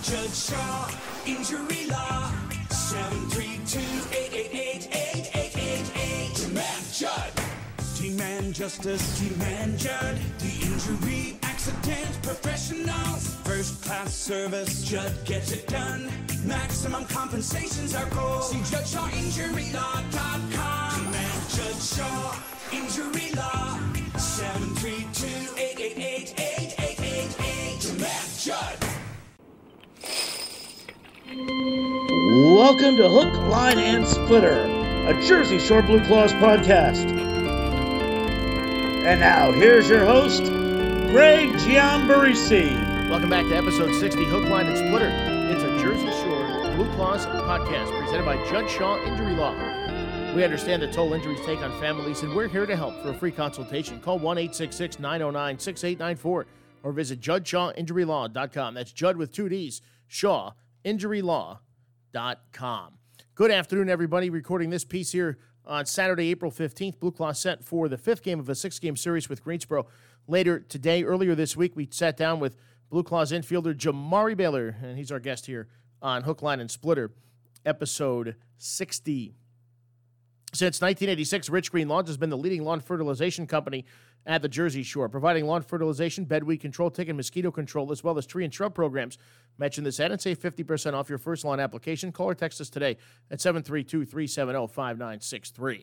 Judge Shaw, Injury Law, 732-888-8888. Demand Judd. Demand Justice, Demand Judd. The injury accident professionals. First class service, Judd gets it done. Maximum compensation's our goal. See JudgeShawInjuryLaw.com. Demand Judge Shaw, Injury Law, 732-888-8888. Demand Judd. Welcome to Hook, Line, and Splitter, a Jersey Shore Blue Claws podcast. And now, here's your host, Greg Giambarisi. Welcome back to episode 60, Hook, Line, and Splitter. It's a Jersey Shore Blue Claws podcast presented by Judge Shaw Injury Law. We understand the toll injuries take on families, and we're here to help. For a free consultation, call 1-866-909-6894 or visit JudgeShawInjuryLaw.com. That's Judd with two D's, ShawInjuryLaw.com. Good afternoon, everybody. Recording this piece here on Saturday, April 15th. Blue Claws set for the fifth game of a six-game series with Greensboro later today. Earlier this week, we sat down with Blue Claws infielder Jamari Baylor, and he's our guest here on Hook, Line, and Splitter, episode 60. Since 1986, Rich Green Lawns has been the leading lawn fertilization company at the Jersey Shore, providing lawn fertilization, bedweed control, tick and mosquito control, as well as tree and shrub programs. Mention this ad and save 50% off your first lawn application. Call or text us today at 732-370-5963.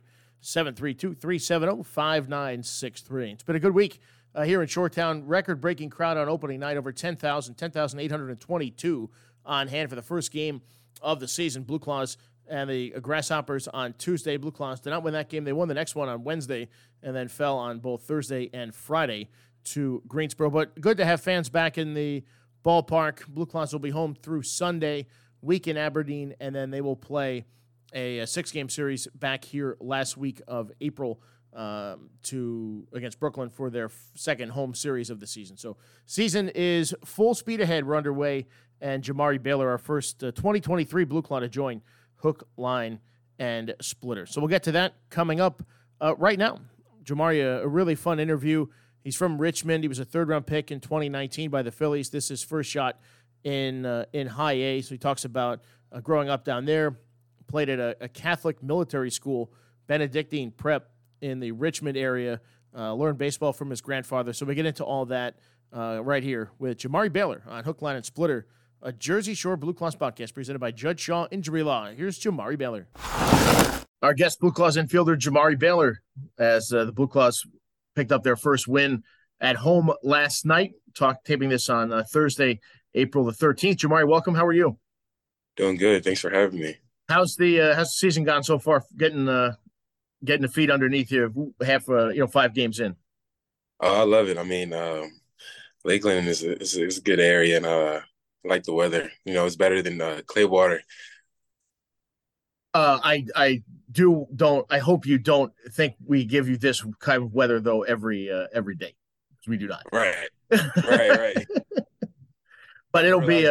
732-370-5963. It's been a good week here in Shoretown. Record-breaking crowd on opening night, over 10,822 on hand for the first game of the season. Blue Claws and the Grasshoppers on Tuesday. Blue Claws did not win that game. They won the next one on Wednesday and then fell on both Thursday and Friday to Greensboro. But good to have fans back in the ballpark. Blue Claws will be home through Sunday, week in Aberdeen, and then they will play a six-game series back here last week of April against Brooklyn for their second home series of the season. So season is full speed ahead. We're underway, and Jamari Baylor, our first 2023 Blue Claw to join Hook, Line, and Splitter. So we'll get to that coming up right now. Jamari, a really fun interview. He's from Richmond. He was a third-round pick in 2019 by the Phillies. This is his first shot in high A. So he talks about growing up down there, played at a Catholic military school, Benedictine prep in the Richmond area, learned baseball from his grandfather. So we get into all that right here with Jamari Baylor on Hook, Line, and Splitter, a Jersey Shore Blue Claws podcast presented by Judge Shaw Injury Law. Here's Jamari Baylor. Our guest Blue Claws infielder, Jamari Baylor, as the Blue Claws picked up their first win at home last night. Taping this on Thursday, April the 13th. Jamari, welcome. How are you? Doing good. Thanks for having me. How's the season gone so far? Getting the feet underneath you, 5 games in. I love it. I mean, Lakeland is a good area, and I like the weather. It's better than Claywater. I hope you don't think we give you this kind of weather though every day, because we do not. Right. But it'll be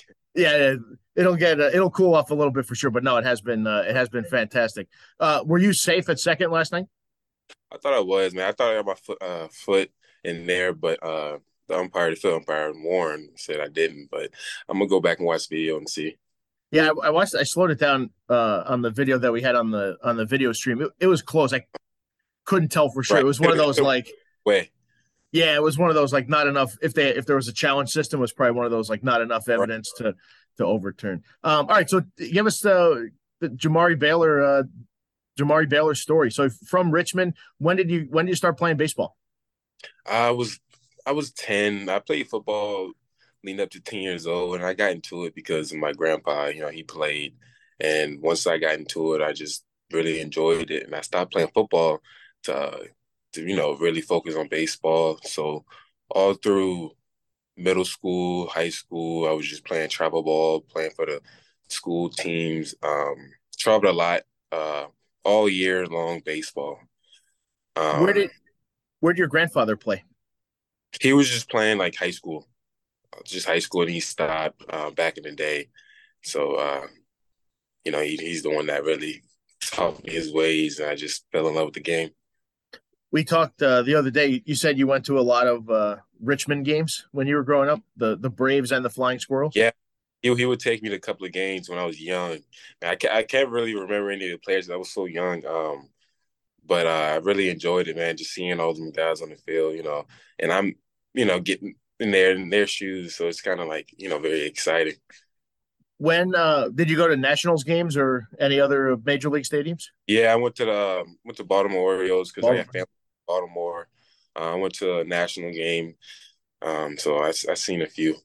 it'll cool off a little bit for sure. But no, it has been fantastic. Were you safe at second last night? I thought I was, man. I thought I had my foot in there, but the field umpire Warren said I didn't. But I'm gonna go back and watch the video and see. Yeah, I watched. I slowed it down on the video that we had on the video stream. It was close. I couldn't tell for sure. Right. It was one of those like way. Yeah, it was one of those like not enough. If there was a challenge system, it was probably one of those like not enough evidence to overturn. All right, so give us the Jamari Baylor story. So from Richmond, when did you start playing baseball? I was 10. I played football leading up to 10 years old, and I got into it because of my grandpa. He played, and once I got into it, I just really enjoyed it, and I stopped playing football to really focus on baseball. So all through middle school, high school, I was just playing travel ball, playing for the school teams, traveled a lot, all year long baseball. Where did your grandfather play? He was just playing like high school, and he stopped back in the day. So, he's the one that really taught me his ways, and I just fell in love with the game. We talked the other day. You said you went to a lot of Richmond games when you were growing up, the Braves and the Flying Squirrels. Yeah, he would take me to a couple of games when I was young. I can't really remember any of the players. I was so young. But I really enjoyed it, man. Just seeing all them guys on the field, and I'm, getting in their shoes. So it's kind of like, very exciting. When did you go to Nationals games or any other major league stadiums? Yeah, I went to Baltimore Orioles because I got Baltimore. family in Baltimore. I went to a national game. So I seen a few.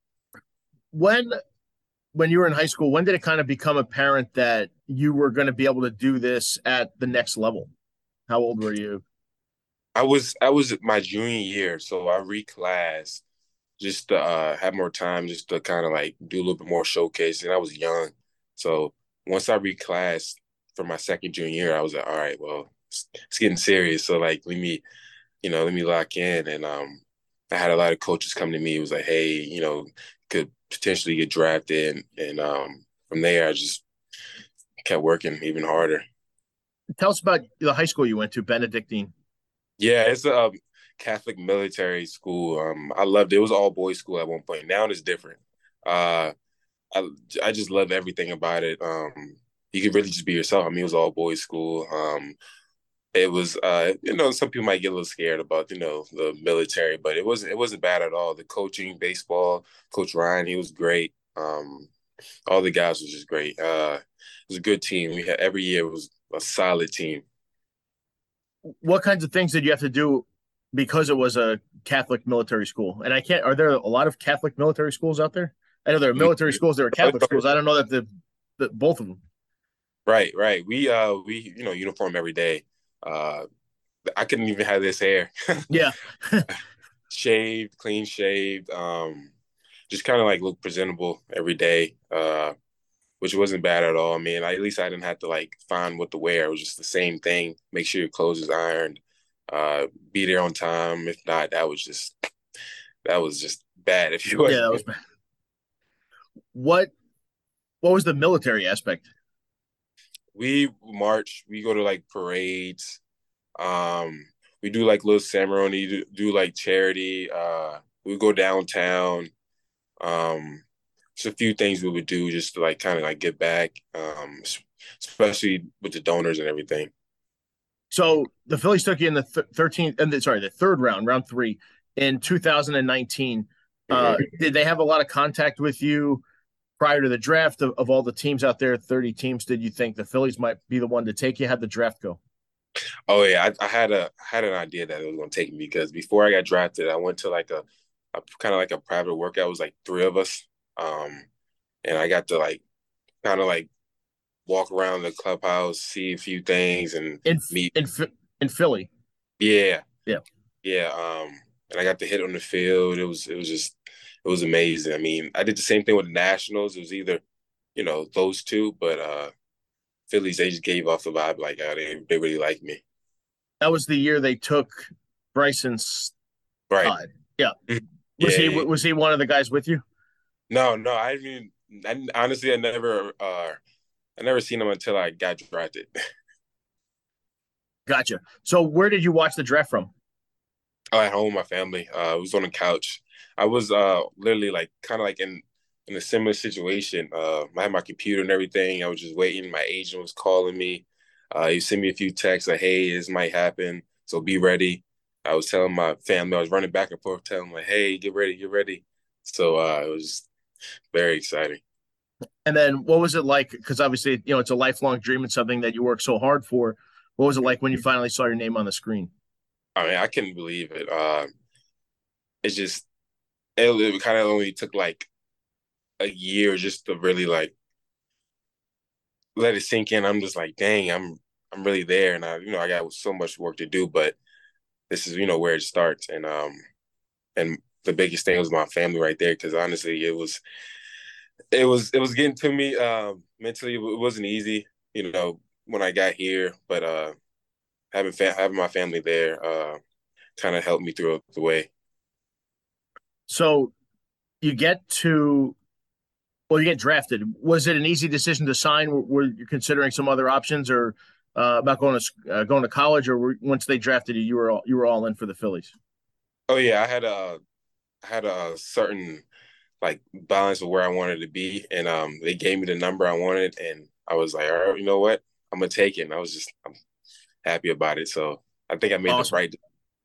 When when you were in high school, when did it kind of become apparent that you were going to be able to do this at the next level? How old were you? I was my junior year, so I reclassed just to have more time, just to kind of like do a little bit more showcase. And I was young, so once I reclassed for my second junior year, I was like, all right, well, it's getting serious. So like, let me lock in. And I had a lot of coaches come to me. It was like, hey, could potentially get drafted, and from there, I just kept working even harder. Tell us about the high school you went to, Benedictine. Yeah, it's a Catholic military school. I loved it. It was all boys school at one point. Now it's different. Uh, I I just love everything about it. You could really just be yourself. I mean, it was all boys school. It was, some people might get a little scared about, the military, but it wasn't bad at all. The coaching, baseball, Coach Ryan, he was great. All the guys was just great. It was a good team. We had every year it was a solid team. What kinds of things did you have to do because it was a Catholic military school? And I can't, are there a lot of Catholic military schools out there? I know there are military schools, there are Catholic schools. I don't know that both of them. Right, right. We uniform every day. Uh, I couldn't even have this hair. Yeah. Shaved, clean shaved, just kind of like look presentable every day, which wasn't bad at all. I mean, at least I didn't have to like find what to wear. It was just the same thing. Make sure your clothes is ironed, be there on time. If not, that was just bad if you Yeah, that wasn't. was bad. What what was the military aspect? We march, we go to like parades, um, we do like little ceremony, do like charity, we go downtown. Um, just a few things we would do just to like kind of like get back, especially with the donors and everything. So the Phillies took you in the 13th and the third round, round three in 2019. Mhm. Did they have a lot of contact with you prior to the draft of all the teams out there, 30 teams? Did you think the Phillies might be the one to take you? How'd the draft go? Oh yeah, I had an idea that it was gonna take me because before I got drafted, I went to like a kind of like a private workout. It was like three of us, um, and I got to like kind of like walk around the clubhouse, see a few things, and In meet. in in Philly. Yeah, Yeah. yeah. And I got to hit on the field. It was amazing. I mean, I did the same thing with the Nationals. It was either, those two, but Phillies, they just gave off the vibe like, they really like me. That was the year they took Bryson Right. Todd. Yeah. Mhm. Was Yeah, he yeah. was he one of the guys with you? No, no, honestly, I never seen him until I got drafted. Gotcha. So where did you watch the draft from? Oh, at home, with my family. I was on the couch. I was literally like kind of like in a similar situation. I had my computer and everything. I was just waiting. My agent was calling me. He sent me a few texts like, "Hey, this might happen, so be ready." I was telling my family. I was running back and forth, telling them like, "Hey, get ready, get ready." So it was very exciting. And then what was it like? Because obviously, it's a lifelong dream and something that you work so hard for. What was it like when you finally saw your name on the screen? I mean, I couldn't believe it. It's just it kind of only took like a year just to really like let it sink in. I'm just like, dang, I'm really there, and I got so much work to do, but this is where it starts, and the biggest thing was my family right there because honestly, it was getting to me mentally. It wasn't easy, when I got here, but having my family there kind of helped me through the way. So you get to, well, you get drafted. Was it an easy decision to sign? Were you considering some other options, or about going to college, or once they drafted you, you were all in for the Phillies? Oh yeah, I had a certain like balance of where I wanted to be, and they gave me the number I wanted, and I was like, all right, you know what, I'm gonna take it. And I'm happy about it. So I think I made the Awesome. right.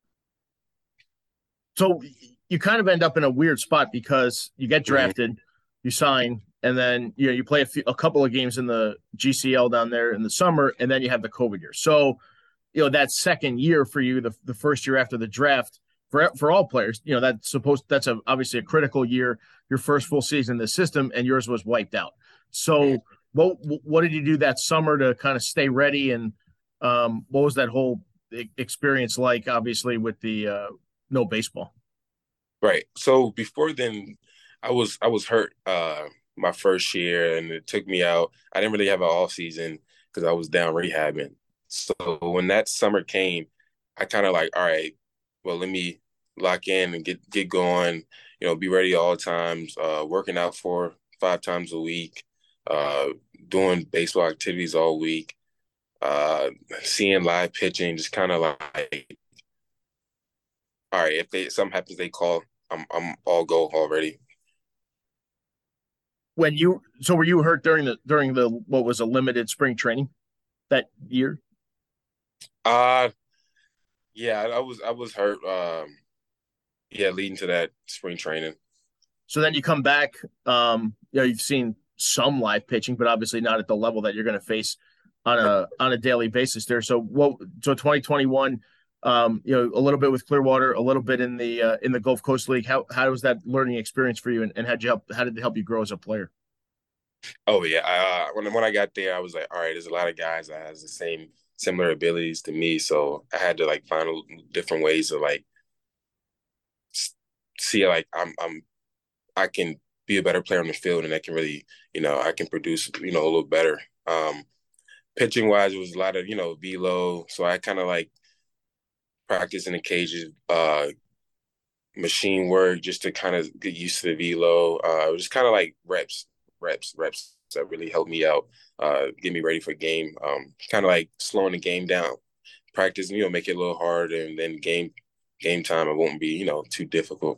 So you kind of end up in a weird spot because you get drafted, you sign, and then you play a couple of games in the GCL down there in the summer, and then you have the COVID year. So that second year for you, the first year after the draft, for all players, that's obviously a critical year, your first full season in the system, and yours was wiped out. So what did you do that summer to kind of stay ready, and what was that whole experience like? Obviously, with the no baseball. Right. So before then, I was hurt my first year, and it took me out. I didn't really have an off season because I was down rehabbing. So when that summer came, I kind of like, all right, well, let me lock in and get going. Be ready all times. Working out 4-5 times a week. Doing baseball activities all week. Seeing live pitching, just kind of like, all right, if something happens, they call. I'm all go already. Were you hurt during the what was a limited spring training that year? Yeah, I was hurt. Yeah, leading to that spring training. So then you come back. You've seen some live pitching, but obviously not at the level that you're going to face on a daily basis there. So 2021. A little bit with Clearwater, a little bit in the Gulf Coast League. How was that learning experience for you, and how did it help you grow as a player? Oh yeah, when I got there, I was like, all right, there's a lot of guys that has the similar abilities to me, so I had to like find different ways to like see like I can be a better player on the field, and I can really I can produce a little better. Pitching wise, it was a lot of velo, so I kind of like practice in the cages, machine work just to kind of get used to the velo. It was just kind of like reps that really helped me out, get me ready for game. Kind of like slowing the game down, practice, make it a little hard, and then game time it won't be too difficult.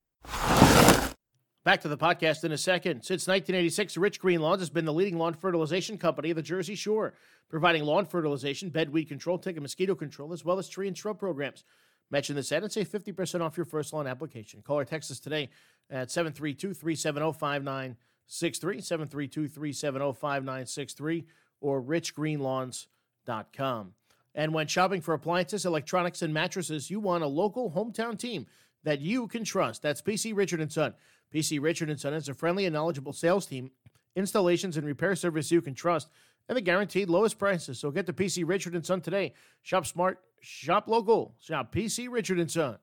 Back to the podcast in a second. Since 1986, Rich Green Lawns has been the leading lawn fertilization company of the Jersey Shore, providing lawn fertilization, bed weed control, tick and mosquito control, as well as tree and shrub programs. Mention this ad and save 50% off your first lawn application. Call or text us today at 732-370-5963, 732-370-5963, or richgreenlawns.com. And when shopping for appliances, electronics, and mattresses, you want a local hometown team that you can trust. That's PC Richard & Son. PC Richard & Son is a friendly and knowledgeable sales team, installations and repair service you can trust, and the guaranteed lowest prices. So get to PC Richard & Son today. Shop smart, shop local, shop PC Richard & Son.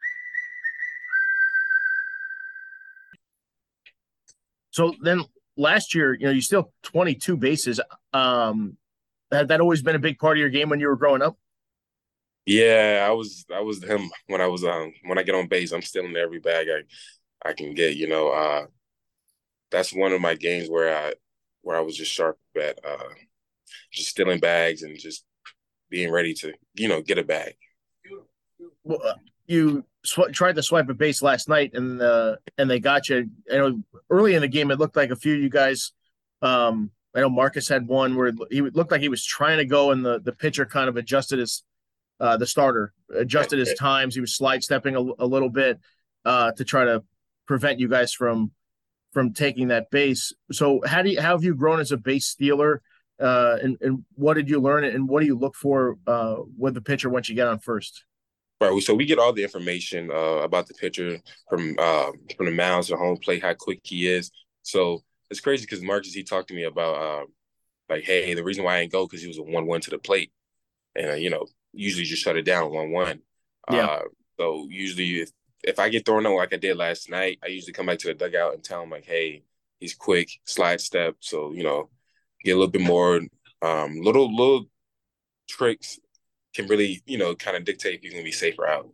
So then last year, you still 22 bases. Had that always been a big part of your game when you were growing up? Yeah, I was him when I was when I get on base. I'm stealing every bag I can get. That's one of my games where I was just sharp at just stealing bags and just being ready to get a bag. Well, you tried to swipe a base last night, and they got you. Early in the game, it looked like a few of you guys. I know Marcus had one where he looked like he was trying to go, and the pitcher kind of adjusted his the starter adjusted his times. He was slide stepping a little bit to try to prevent you guys from taking that base. So how have you grown as a base stealer? And what did you learn, and what do you look for with the pitcher once you get on first? Right. So we get all the information about the pitcher from the mound to home plate, how quick he is. So it's crazy because Marcus, he talked to me about like, hey, the reason why I didn't go because he was a 1-1 to the plate, and usually just shut it down 1-1. Yeah. So usually if I get thrown out like I did last night, I usually come back to the dugout and tell him like, hey, he's quick, slide step. So get a little bit more little tricks can really, kind of dictate if you're going to be safer out.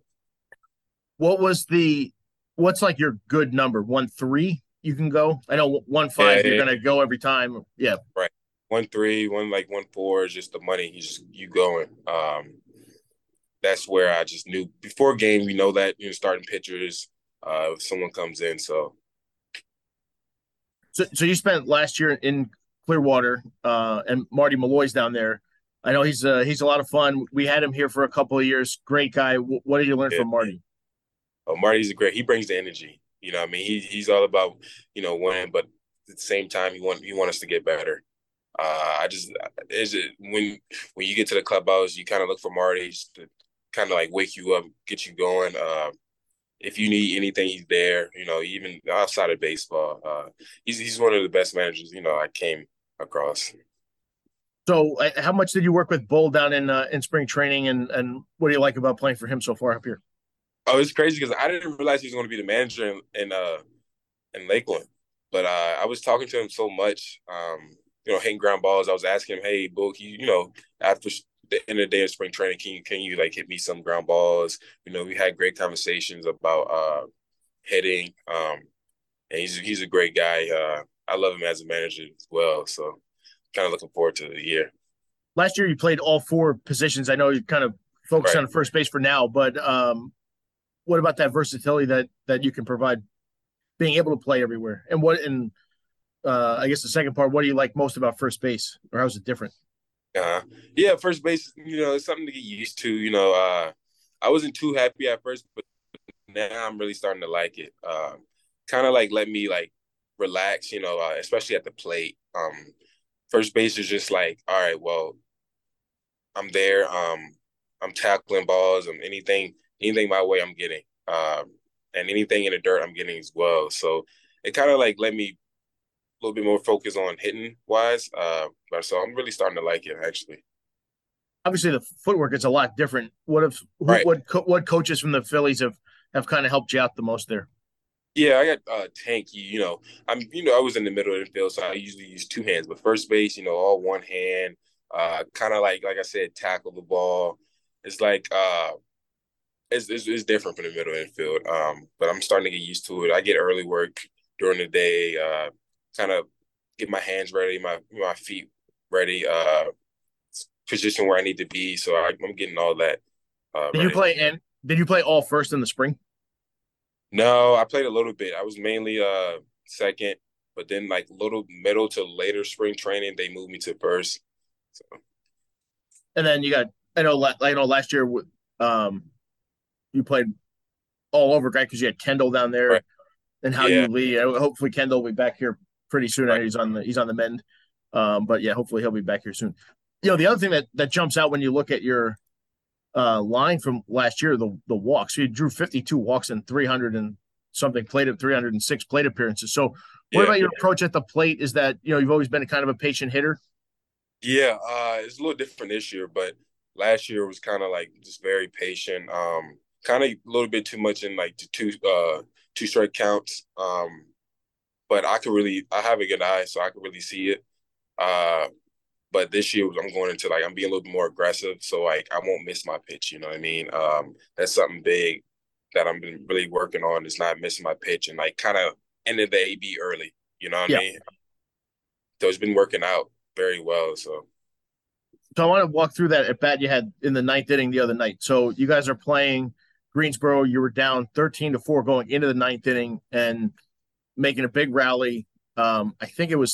What's like your good number? 1-3 you can go? I know 1-5 you're going to go every time. Yeah. Right. 1-3, 1-4 is just the money. You going. That's where I just knew before game, we know that, starting pitchers, if someone comes in. So So you spent last year in Clearwater, and Marty Malloy's down there. I know he's a lot of fun. We had him here for a couple of years. Great guy. What did you learn Yeah. from Marty? Oh, Marty's a great. He brings the energy. You know, what I mean, he's all about winning, but at the same time, he want us to get better. I just is it when you get to the clubhouse, you kind of look for Marty just to kind of like wake you up, get you going. If you need anything, he's there. Even outside of baseball, he's one of the best managers I came across. So, how much did you work with Bull down in spring training, and what do you like about playing for him so far up here? Oh, it's crazy because I didn't realize he was going to be the manager in Lakeland, but I was talking to him so much. Hitting ground balls. I was asking him, "Hey, Bull, after the end of the day of spring training, can you like hit me some ground balls?" We had great conversations about hitting. And he's a great guy. I love him as a manager as well. So kind of looking forward to the year. Last year, you played all four positions. I know you kind of focus Right. on first base for now, but what about that versatility that you can provide, being able to play everywhere? And I guess the second part, what do you like most about first base, or how is it different? Yeah, first base, it's something to get used to. I wasn't too happy at first, but now I'm really starting to like it. Kind of like let me like relax, especially at the plate. First base is just like, all right, well, I'm there. I'm tackling balls. Anything my way, I'm getting. And anything in the dirt, I'm getting as well. So it kind of like let me a little bit more focus on hitting wise. But so I'm really starting to like it actually. Obviously, the footwork is a lot different. Right. What coaches from the Phillies have kind of helped you out the most there? Yeah, I got Tank. I was in the middle of the field, so I usually use two hands. But first base, all one hand. Kind of like I said, tackle the ball. It's like it's different from the middle of the field. But I'm starting to get used to it. I get early work during the day. Kind of get my hands ready, my feet ready. Position where I need to be. So I'm getting all that Did you ready. play and did you play all first in the spring? No, I played a little bit. I was mainly second, but then like little middle to later spring training, they moved me to first. So And then you got I know last year um, you played all over, guy, because you had Kendall down there right, and how you yeah, lead. Hopefully Kendall will be back here pretty soon. I right, know he's on the mend, but yeah, hopefully he'll be back here soon. The other thing that jumps out when you look at your line from last year, the walks. You drew 52 walks and 300 and something plate of 306 plate appearances. So, what yeah, about your approach at the plate? Is that you've always been a kind of a patient hitter? yeah. It's a little different this year, but last year was kind of like just very patient. Kind of a little bit too much in like the two strike counts. But I have a good eye, so I can really see it. Uh, But this year I'm going into like I'm being a little bit more aggressive, so like I won't miss my pitch. You know what I mean? That's something big that I'm been really working on is not missing my pitch and like kind of ending the AB early. You know what I Yeah. mean? So it's been working out very well. So So I want to walk through that at bat you had in the ninth inning the other night. So you guys are playing Greensboro. You were down 13-4 going into the ninth inning and making a big rally. I think it was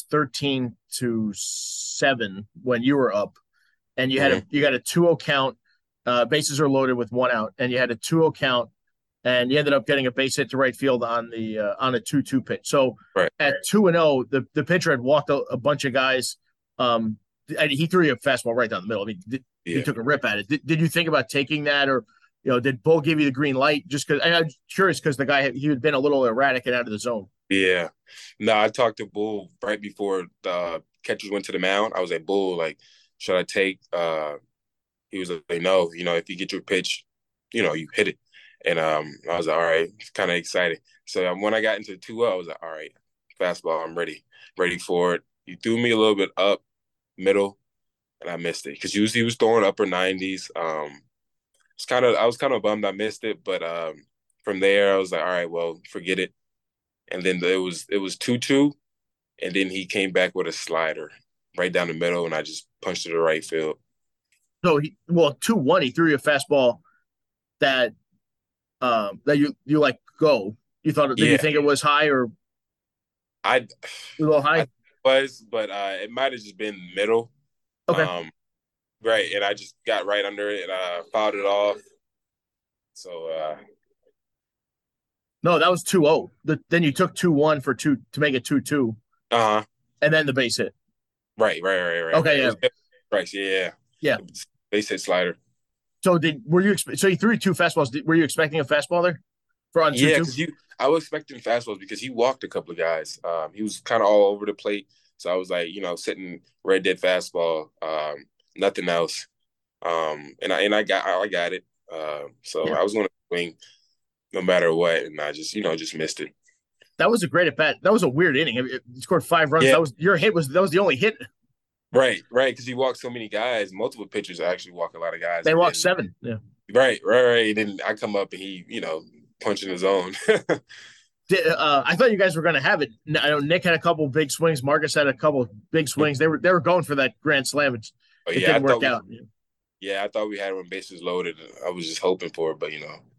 13-7 when you were up, and you got a 2-0 count. Bases are loaded with one out, and you had a 2-0 count, and you ended up getting a base hit to right field on a 2-2 pitch. So right, at 2-0, the pitcher had walked a bunch of guys. And he threw you a fastball right down the middle. I mean, he yeah, took a rip at it. Did you think about taking that, or did Bull give you the green light? Just because I'm curious, because the guy he had been a little erratic and out of the zone. yeah. No, I talked to Bull right before the catchers went to the mound. I was like, Bull, like, should I take? He was like, no, if you get your pitch, you hit it. And I was like, all right, kind of excited. So when I got into 2-0, I was like, all right, fastball, I'm ready for it. He threw me a little bit up middle, and I missed it because he was throwing upper 90s. I was kind of bummed I missed it, but from there I was like, all right, well, forget it. And then it was 2-2, and then he came back with a slider right down the middle, and I just punched it to right field. So 2-1, he threw you a fastball that that you like go. You thought? Did you Yeah, think it was high or? I A little high? I was, but it might have just been middle. Okay. Right, and I just got right under it and fouled it off. So No, that was 2-0. Then you took 2-1 for two to make it 2-2, uh-huh. and then the base hit. Right. Okay, yeah. Right, yeah. Yeah. They said slider. So so you threw two fastballs. Were you expecting a fastball there for on 2-2? Yeah, because I was expecting fastballs because he walked a couple of guys. He was kind of all over the plate. So I was like, sitting red dead fastball, nothing else. And I got it. So Yeah. I was going to swing no matter what, and I just missed it. That was a great at bat. That was a weird inning. You scored 5 runs. Yeah. That was the only hit. Right, because he walked so many guys. Multiple pitchers actually walk a lot of guys. They walked 7. Yeah. Right. Then I come up and he, punching his own. I thought you guys were going to have it. I know Nick had a couple big swings. Marcus had a couple big swings. They were going for that grand slam. It didn't work out. Yeah, I thought we had it when bases loaded. I was just hoping for it, but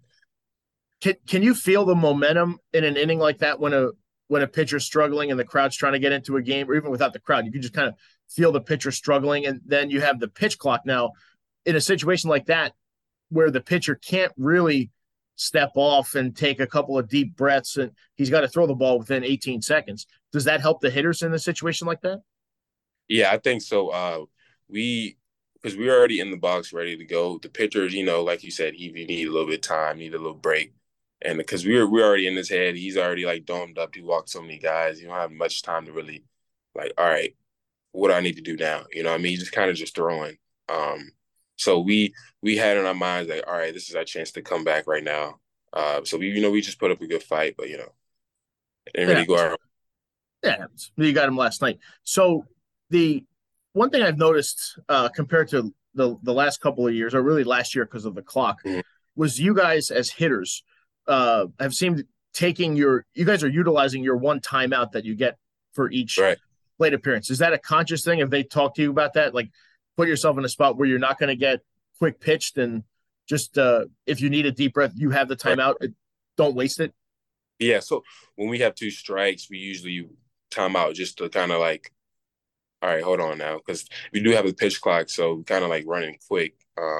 Can you feel the momentum in an inning like that when a pitcher's struggling and the crowd's trying to get into a game, or even without the crowd? You can just kind of feel the pitcher struggling, and then you have the pitch clock now in a situation like that where the pitcher can't really step off and take a couple of deep breaths, and he's got to throw the ball within 18 seconds. Does that help the hitters in a situation like that? Yeah, I think so. Because we're already in the box ready to go. The pitchers, like you said, he need a little bit of time, need a little break. And because we're already in his head, he's already like domed up. He walked so many guys. You don't have much time to really like, all right, what do I need to do now? You know what I mean? Just kind of just throwing. So we had in our minds like, all right, this is our chance to come back right now. So we just put up a good fight, but it didn't really go our way. Yeah, you got him last night. So the one thing I've noticed compared to the last couple of years, or really last year because of the clock, was you guys as hitters have seemed you guys are utilizing your one timeout that you get for each plate appearance. Is that a conscious thing? Have they talked to you about that? Like, put yourself in a spot where you're not going to get quick pitched, and just if you need a deep breath, you have the timeout. Don't waste it. Yeah. So when we have 2 strikes, we usually time out just to kind of like, all right, hold on now, because we do have a pitch clock, so kind of like running quick.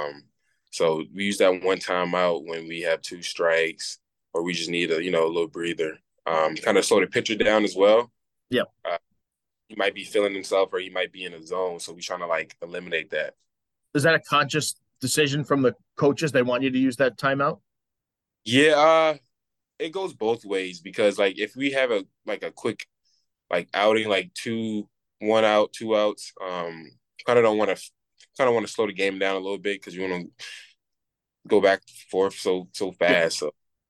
So we use that one timeout when we have 2 strikes, or we just need a little breather. Kind of slow the pitcher down as well. Yeah. He might be feeling himself, or he might be in a zone, so we're trying to like eliminate that. Is that a conscious decision from the coaches? They want you to use that timeout? Yeah, it goes both ways, because like if we have a quick like outing, like 1 out, 2 outs, kind of want to slow the game down a little bit, because you want to go back and forth so fast.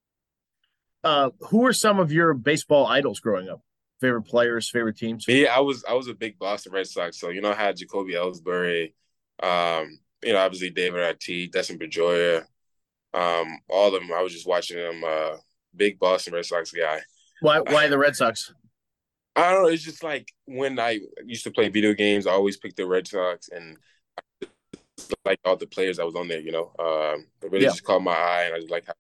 So who are some of your baseball idols growing up? Favorite players, favorite teams? Yeah, I was a big Boston Red Sox. So I had Jacoby Ellsbury, obviously David Ortiz, Dustin Pedroia, all of them. I was just watching them. Big Boston Red Sox guy. Why the Red Sox? I don't know. It's just like when I used to play video games, I always picked the Red Sox, and like all the players that was on there. It really just caught my eye, and I just like how.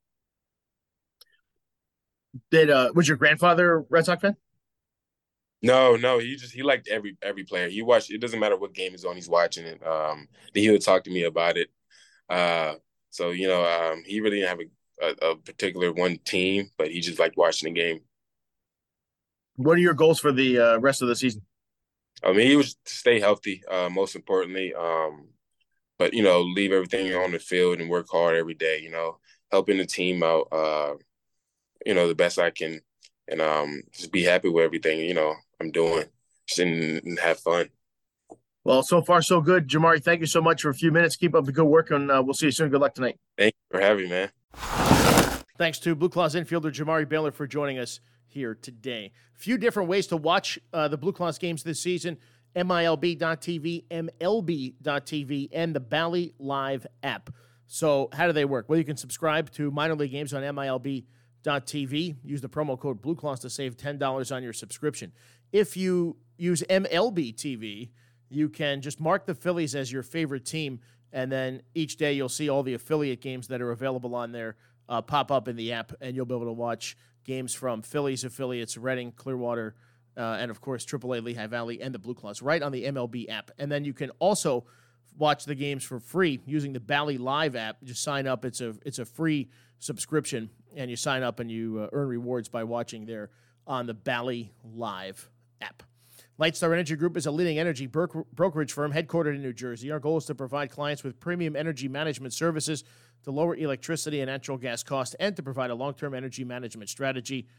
Was your grandfather a Red Sox fan? No, he liked every player. He watched. It doesn't matter what game is on, he's watching it. Then he would talk to me about it. So he really didn't have a particular one team, but he just liked watching the game. What are your goals for the rest of the season? I mean, he was to stay healthy, most importantly. But leave everything on the field and work hard every day. Helping the team out. The best I can, and just be happy with everything. I'm doing, just and have fun. Well, so far so good, Jamari. Thank you so much for a few minutes. Keep up the good work, and we'll see you soon. Good luck tonight. Thank you for having me, man. Thanks to Blue Claws infielder Jamari Baylor for joining us here today. A few different ways to watch the Blue Claws games this season: MILB.TV, MLB.TV, and the Bally Live app. So how do they work? Well, you can subscribe to minor league games on MILB.TV. Use the promo code BlueClaws to save $10 on your subscription. If you use MLB TV, you can just mark the Phillies as your favorite team, and then each day you'll see all the affiliate games that are available on there pop up in the app, and you'll be able to watch games from Phillies affiliates, Reading, Clearwater, and, of course, AAA Lehigh Valley and the Blue Claws right on the MLB app. And then you can also watch the games for free using the Bally Live app. Just sign up. It's a free subscription, and you sign up and you earn rewards by watching there on the Bally Live app. Lightstar Energy Group is a leading energy brokerage firm headquartered in New Jersey. Our goal is to provide clients with premium energy management services to lower electricity and natural gas costs and to provide a long-term energy management strategy.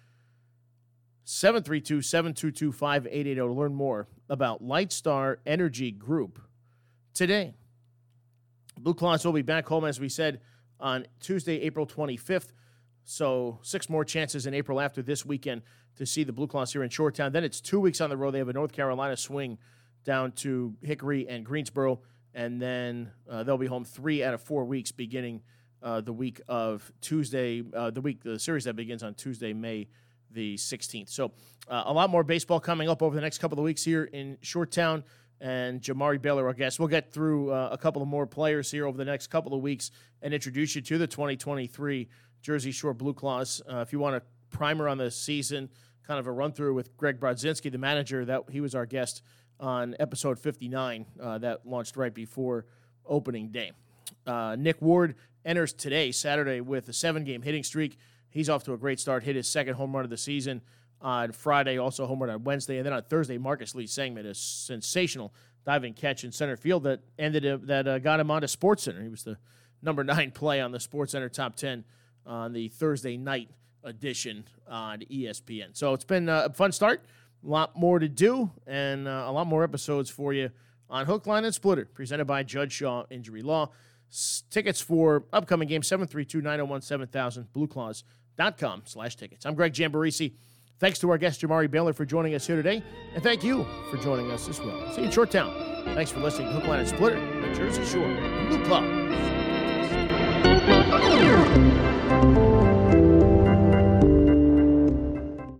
732-722-5880 to learn more about Lightstar Energy Group today. Blue Claws will be back home, as we said, on Tuesday, April 25th. So 6 more chances in April after this weekend to see the Blue Claws here in Shoretown. Then it's 2 weeks on the road. They have a North Carolina swing down to Hickory and Greensboro, and then they'll be home 3 out of 4 weeks beginning the week of Tuesday, the series that begins on Tuesday, May the 16th. So a lot more baseball coming up over the next couple of weeks here in Shoretown, and Jamari Baylor, our guest. We'll get through a couple of more players here over the next couple of weeks and introduce you to the 2023 Jersey Shore Blue Claws. If you want a primer on the season, kind of a run-through with Greg Brodzinski, the manager, that he was our guest on episode 59 that launched right before opening day. Nick Ward enters today, Saturday, with a 7-game hitting streak. He's off to a great start, hit his second home run of the season on Friday, also home run on Wednesday. And then on Thursday, Marcus Lee Sang made a sensational diving catch in center field that got him onto SportsCenter. He was the number 9 play on the SportsCenter Top 10 on the Thursday night edition on ESPN. So it's been a fun start, a lot more to do, and a lot more episodes for you on Hook, Line, and Splitter, presented by Judge Shaw Injury Law. Tickets for upcoming games, 732-901-7000, blueclaws.com/tickets. I'm Greg Jamborisi. Thanks to our guest, Jamari Baylor, for joining us here today, and thank you for joining us as well. See you in Shoretown. Thanks for listening to Hook, Line, and Splitter, the Jersey Shore Blue Claws.